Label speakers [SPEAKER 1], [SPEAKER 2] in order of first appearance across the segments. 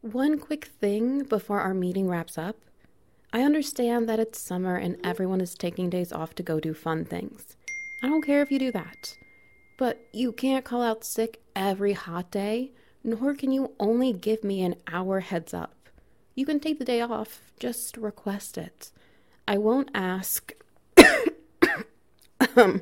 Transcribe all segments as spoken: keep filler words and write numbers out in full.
[SPEAKER 1] One quick thing before our meeting wraps up. I understand that it's summer and everyone is taking days off to go do fun things. I don't care if you do that. But you can't call out sick every hot day, nor can you only give me an hour heads up. You can take the day off, just request it. I won't ask. um,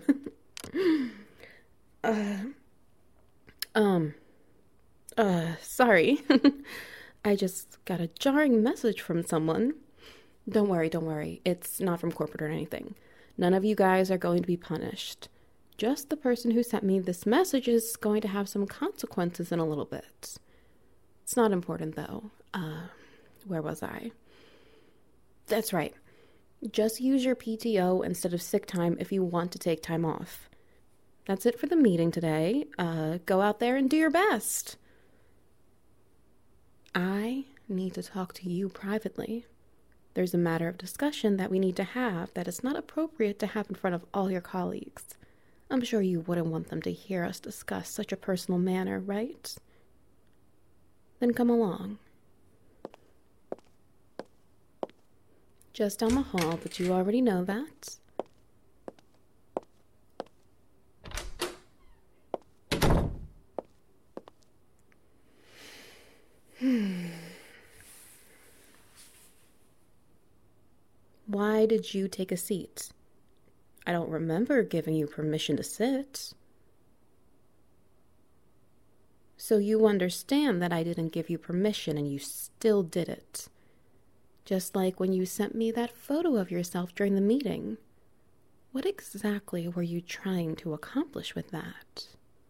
[SPEAKER 1] uh, um, uh, sorry. I just got a jarring message from someone. Don't worry, don't worry. It's not from corporate or anything. None of you guys are going to be punished. Just the person who sent me this message is going to have some consequences in a little bit. It's not important, though. Uh, where was I? That's right. Just use your P T O instead of sick time if you want to take time off. That's it for the meeting today. Uh, go out there and do your best. I need to talk to you privately. There's a matter of discussion that we need to have that is not appropriate to have in front of all your colleagues. I'm sure you wouldn't want them to hear us discuss such a personal matter, right? Then come along. Just down the hall, but you already know that. Hmm. Why did you take a seat? I don't remember giving you permission to sit. So you understand that I didn't give you permission and you still did it. Just like when you sent me that photo of yourself during the meeting. What exactly were you trying to accomplish with that?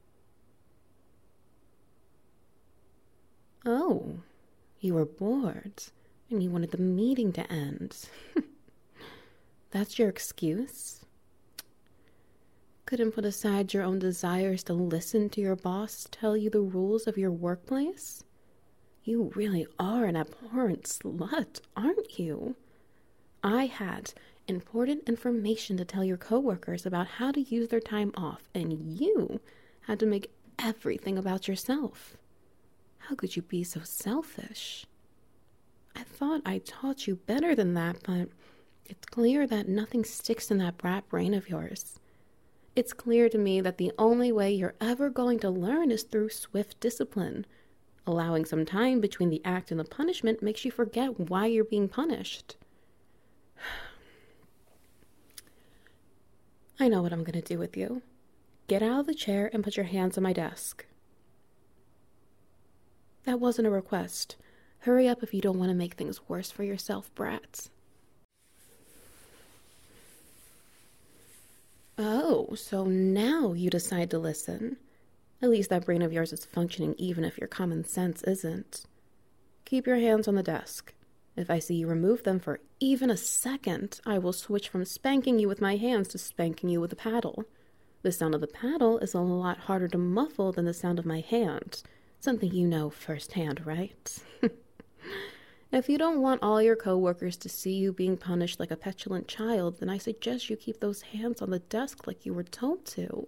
[SPEAKER 1] Oh, you were bored and you wanted the meeting to end. That's your excuse? Couldn't put aside your own desires to listen to your boss tell you the rules of your workplace? You really are an abhorrent slut, aren't you? I had important information to tell your coworkers about how to use their time off, and you had to make everything about yourself. How could you be so selfish? I thought I taught you better than that, but it's clear that nothing sticks in that brat brain of yours. It's clear to me that the only way you're ever going to learn is through swift discipline. Allowing some time between the act and the punishment makes you forget why you're being punished. I know what I'm going to do with you. Get out of the chair and put your hands on my desk. That wasn't a request. Hurry up if you don't want to make things worse for yourself, brats. Oh, so now you decide to listen. At least that brain of yours is functioning even if your common sense isn't. Keep your hands on the desk. If I see you remove them for even a second, I will switch from spanking you with my hands to spanking you with a paddle. The sound of the paddle is a lot harder to muffle than the sound of my hand. Something you know firsthand, right? If you don't want all your coworkers to see you being punished like a petulant child, then I suggest you keep those hands on the desk like you were told to.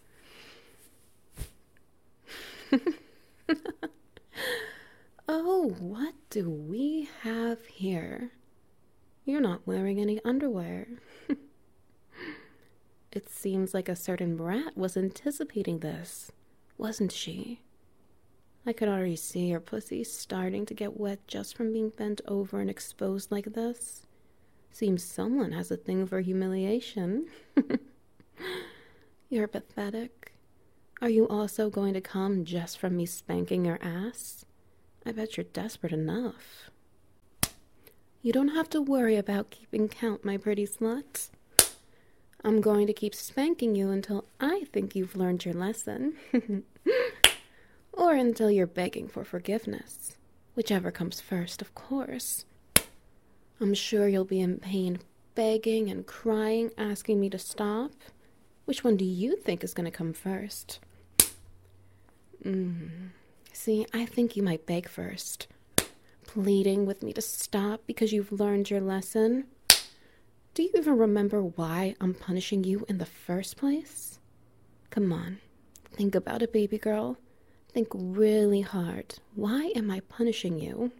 [SPEAKER 1] Oh, what do we have here? You're not wearing any underwear. It seems like a certain brat was anticipating this, wasn't she? I could already see your pussy starting to get wet just from being bent over and exposed like this. Seems someone has a thing for humiliation. You're pathetic. Are you also going to come just from me spanking your ass? I bet you're desperate enough. You don't have to worry about keeping count, my pretty slut. I'm going to keep spanking you until I think you've learned your lesson. Or until you're begging for forgiveness. Whichever comes first, of course. I'm sure you'll be in pain, begging and crying, asking me to stop. Which one do you think is going to come first? Mm. See, I think you might beg first. Pleading with me to stop because you've learned your lesson. Do you even remember why I'm punishing you in the first place? Come on, think about it, baby girl. Think really hard. Why am I punishing you?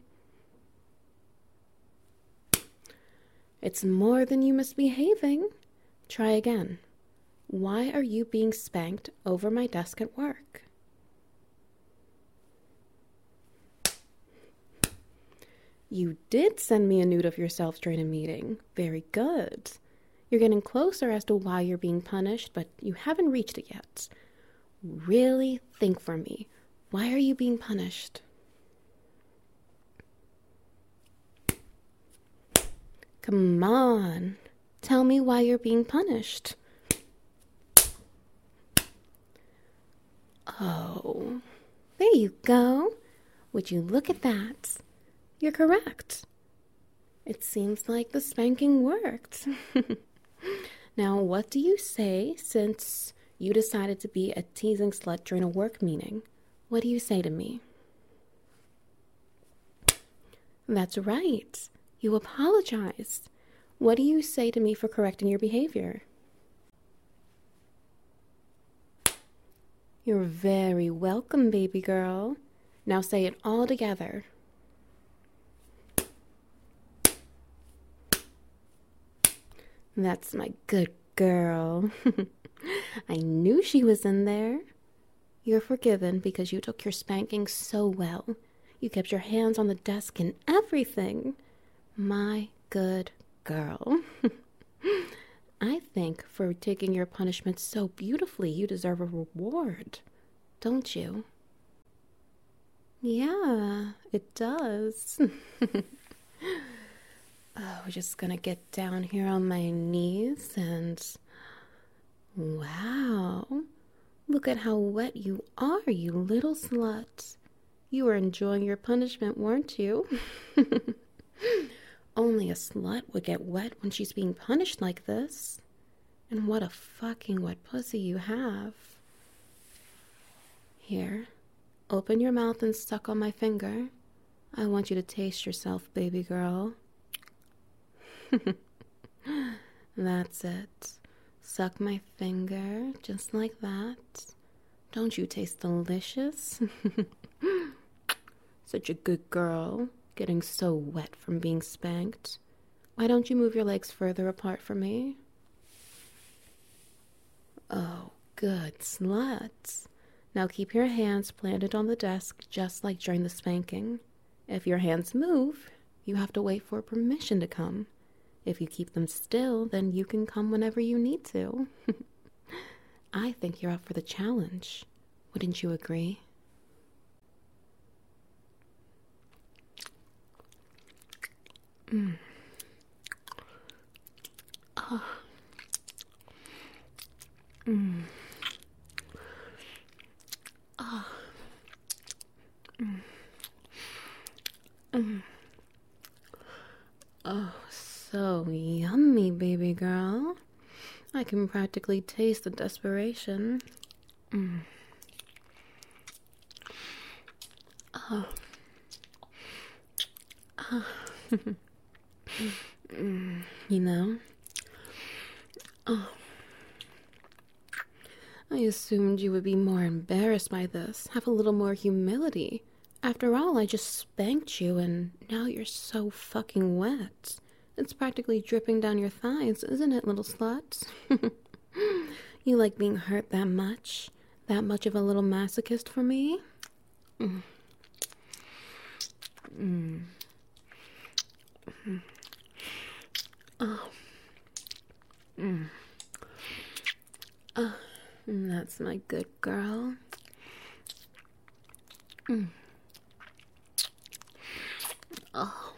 [SPEAKER 1] It's more than you misbehaving. Try again. Why are you being spanked over my desk at work? You did send me a nude of yourself during a meeting. Very good. You're getting closer as to why you're being punished, but you haven't reached it yet. Really think for me. Why are you being punished? Come on. Tell me why you're being punished. Oh, there you go. Would you look at that? You're correct. It seems like the spanking worked. Now, what do you say since you decided to be a teasing slut during a work meeting? What do you say to me? That's right. You apologized. What do you say to me for correcting your behavior? You're very welcome, baby girl. Now say it all together. That's my good girl. I knew she was in there. You're forgiven because you took your spanking so well. You kept your hands on the desk and everything. My good girl. I think for taking your punishment so beautifully, you deserve a reward, don't you? Yeah, it does. Oh, we're just gonna get down here on my knees and... Wow. Look at how wet you are, you little slut. You were enjoying your punishment, weren't you? Only a slut would get wet when she's being punished like this. And what a fucking wet pussy you have. Here, open your mouth and suck on my finger. I want you to taste yourself, baby girl. That's it. Suck my finger, just like that. Don't you taste delicious? Such a good girl, getting so wet from being spanked. Why don't you move your legs further apart from me? Oh, good slut. Now keep your hands planted on the desk just like during the spanking. If your hands move, you have to wait for permission to come. If you keep them still, then you can come whenever you need to. I think you're up for the challenge. Wouldn't you agree? Mm. Oh. Mm. Oh. Mm. Mm. Oh, so yummy, baby girl. I can practically taste the desperation. Mm. Oh. Oh. mm. You know? Oh. I assumed you would be more embarrassed by this, have a little more humility. After all, I just spanked you and now you're so fucking wet. It's practically dripping down your thighs, isn't it, little slut? You like being hurt that much? That much of a little masochist for me? Mm. Mm. Mm. Oh. Mm. Oh. That's my good girl. Mm. Oh.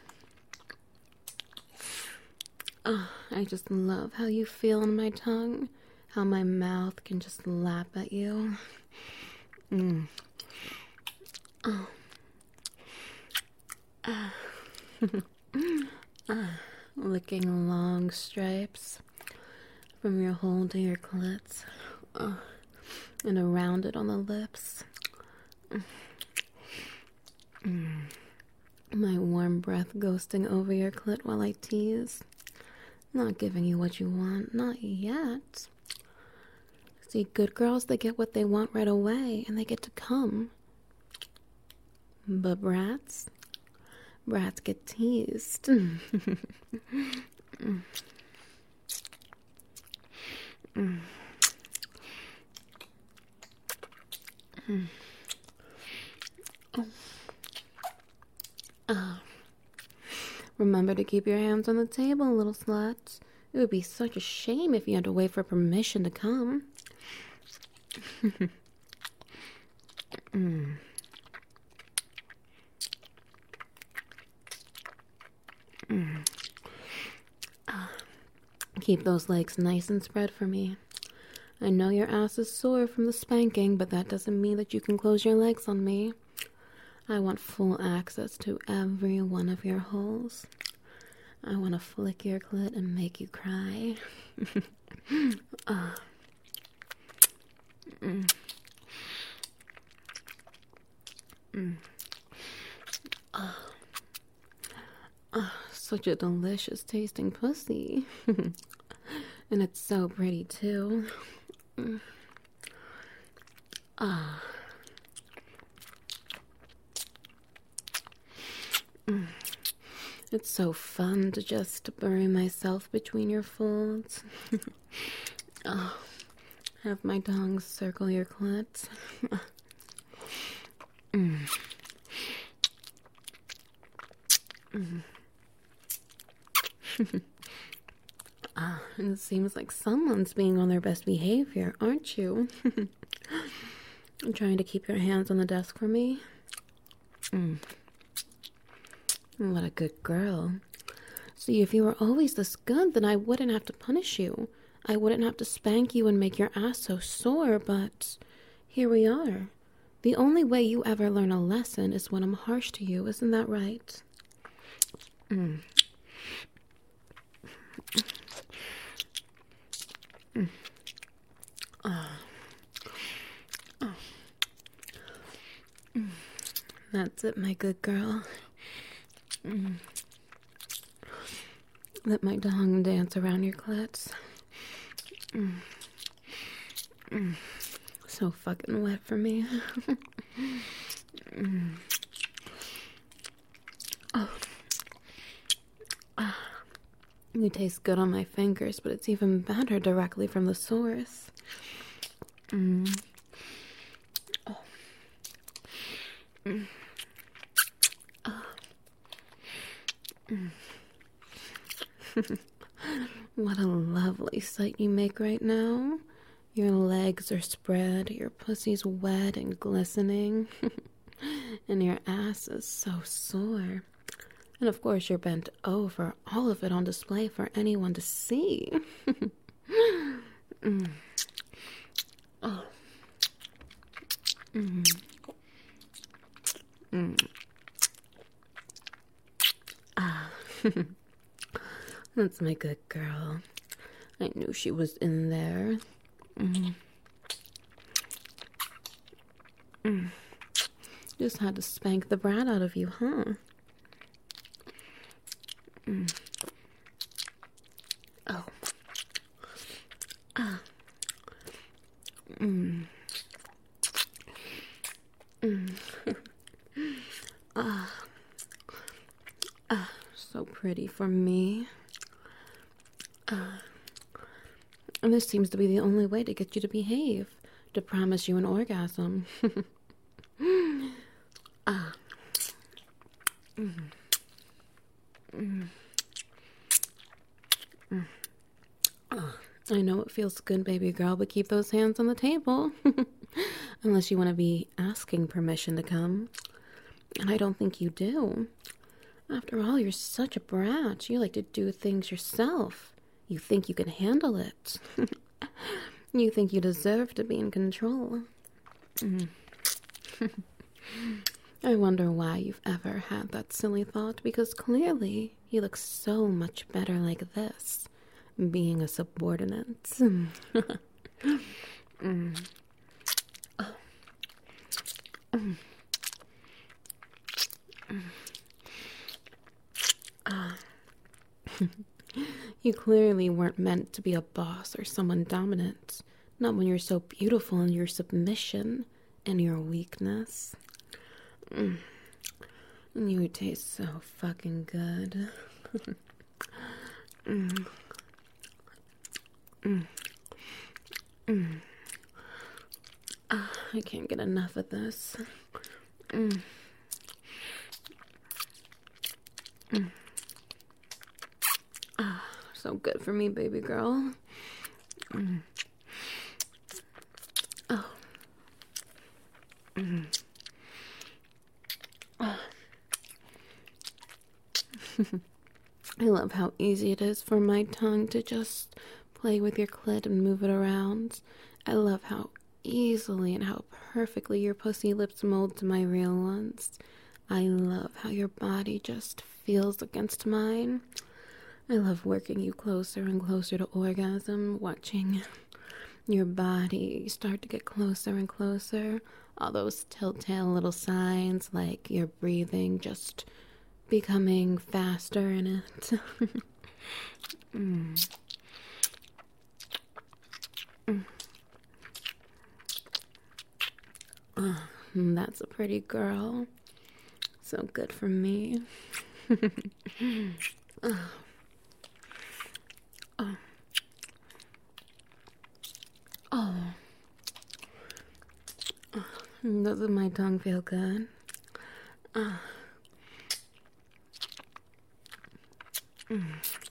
[SPEAKER 1] Oh, I just love how you feel on my tongue, how my mouth can just lap at you. Mm. Oh. Ah. Ah. Licking long stripes from your hole to your clit. Oh. And around it on the lips. Mm. My warm breath ghosting over your clit while I tease. Not giving you what you want, not yet. See, good girls, they get what they want right away, and they get to come. But brats, brats get teased. Remember to keep your hands on the table, little slut. It would be such a shame if you had to wait for permission to come. mm. Mm. Ah. Keep those legs nice and spread for me. I know your ass is sore from the spanking, but that doesn't mean that you can close your legs on me. I want full access to every one of your holes. I want to flick your clit and make you cry. uh. mm. Mm. Uh. Uh, such a delicious tasting pussy. And it's so pretty too. Mm. Ah. Mm. It's so fun to just bury myself between your folds. Oh, have my tongue circle your clit. mm. Mm. Ah, it seems like someone's being on their best behavior, aren't you? I'm trying to keep your hands on the desk for me. Mm. What a good girl. See, if you were always this good, then I wouldn't have to punish you. I wouldn't have to spank you and make your ass so sore, but here we are. The only way you ever learn a lesson is when I'm harsh to you, isn't that right? Mm. Mm. Oh. Oh. Mm. That's it, my good girl. Mm. Let my tongue dance around your clits. Mm. Mm. So fucking wet for me. mm. Oh. Ah. You taste good on my fingers, but it's even better directly from the source. Mm. Oh. Mm. Oh. Mm. What a lovely sight you make right now. Your legs are spread, your pussy's wet and glistening, and your ass is so sore. And of course you're bent over, all of it on display for anyone to see. mm. Oh. Mm. Mm. Ah. That's my good girl. I knew she was in there. Mm. Mm. Just had to spank the brat out of you, huh? Mm. Oh. Ah. Mm. Mm. Ah. Ah. So pretty for me. Ah. And this seems to be the only way to get you to behave, to promise you an orgasm. ah. Mm. Mm. Mm. Oh, I know it feels good, baby girl, but keep those hands on the table. Unless you want to be asking permission to come. And I don't think you do. After all, you're such a brat. You like to do things yourself. You think you can handle it. You think you deserve to be in control. Mm. I wonder why you've ever had that silly thought, because clearly you look so much better like this, being a subordinate. mm. Oh. Mm. Mm. Ah. You clearly weren't meant to be a boss or someone dominant. Not when you're so beautiful in your submission and your weakness. Mm. You taste so fucking good. mm. Mm. Mm. Ah, I can't get enough of this. Mm. Mm. Ah, so good for me, baby girl. Mm. Oh. Mm. Ah. I love how easy it is for my tongue to just play with your clit and move it around. I love how easily and how perfectly your pussy lips mold to my real ones. I love how your body just feels against mine. I love working you closer and closer to orgasm, watching your body start to get closer and closer. All those telltale little signs like your breathing just becoming faster in it. mm. Mm. Oh, that's a pretty girl. So good for me. oh. Oh. Oh. Oh. Doesn't my tongue feel good? Oh. Mm.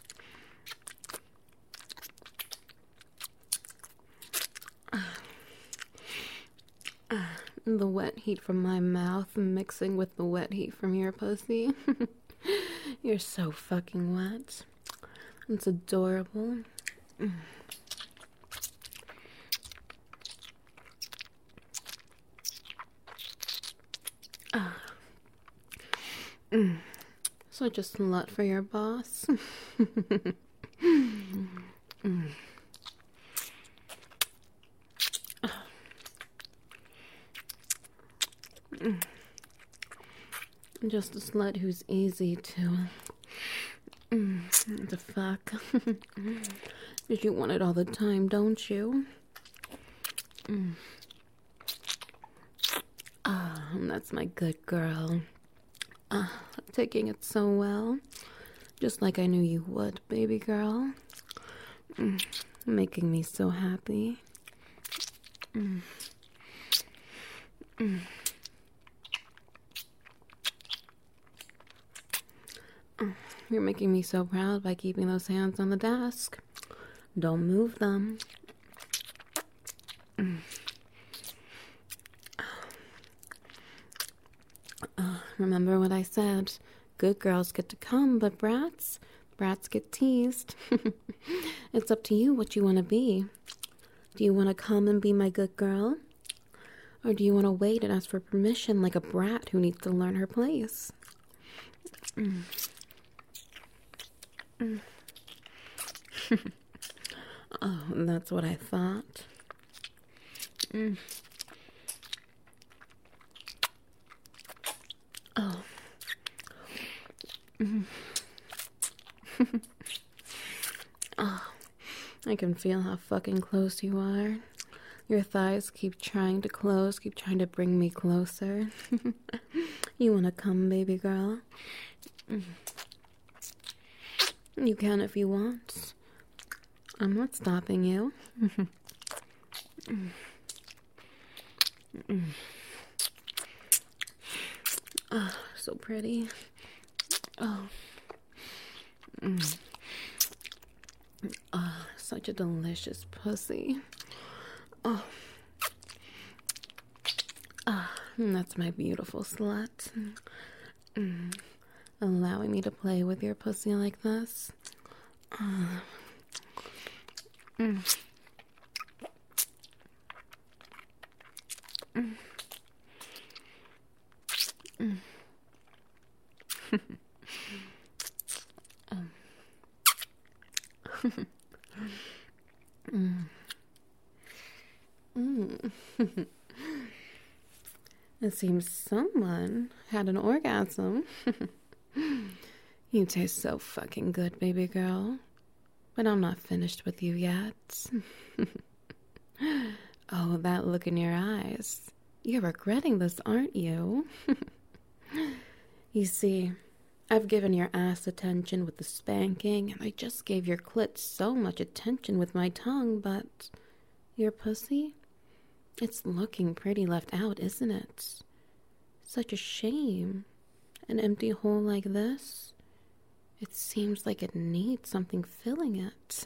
[SPEAKER 1] The wet heat from my mouth mixing with the wet heat from your pussy. You're so fucking wet. It's adorable. Mm. Ah. Mm. Such a slut for your boss. mm. Mm. Just a slut who's easy to mm, to fuck. Because you want it all the time, don't you? Mm. Ah, that's my good girl. Ah, taking it so well. Just like I knew you would, baby girl. Mm. Making me so happy. Mm. Mm. You're making me so proud by keeping those hands on the desk. Don't move them. Mm. Uh, remember what I said. Good girls get to come, but brats, brats get teased. It's up to you what you want to be. Do you want to come and be my good girl? Or do you want to wait and ask for permission like a brat who needs to learn her place? Mm. Mm. Oh, that's what I thought. Mm. Oh. Mm. Oh, I can feel how fucking close you are. Your thighs keep trying to close, keep trying to bring me closer. You wanna come, baby girl? Mm. You can if you want. I'm not stopping you. mm. Mm. Oh, so pretty. Oh. Mm. Oh, such a delicious pussy. Oh. Ah, oh, that's my beautiful slut. Mm. Allowing me to play with your pussy like this. Oh. Mm. Mm. Mm. um. mm. Mm. It seems someone had an orgasm. You taste so fucking good, baby girl. But I'm not finished with you yet. Oh, that look in your eyes. You're regretting this, aren't you? You see, I've given your ass attention with the spanking, and I just gave your clit so much attention with my tongue, but your pussy? It's looking pretty left out, isn't it? Such a shame. An empty hole like this? It seems like it needs something filling it.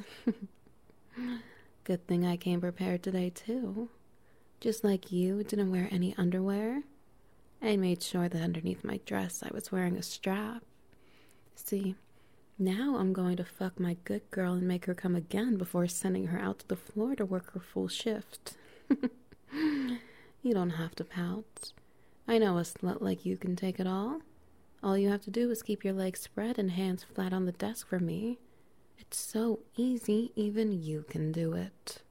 [SPEAKER 1] Good thing I came prepared today, too. Just like you didn't wear any underwear, I made sure that underneath my dress I was wearing a strap. See, now I'm going to fuck my good girl and make her come again before sending her out to the floor to work her full shift. You don't have to pout. I know a slut like you can take it all. All you have to do is keep your legs spread and hands flat on the desk for me. It's so easy, even you can do it.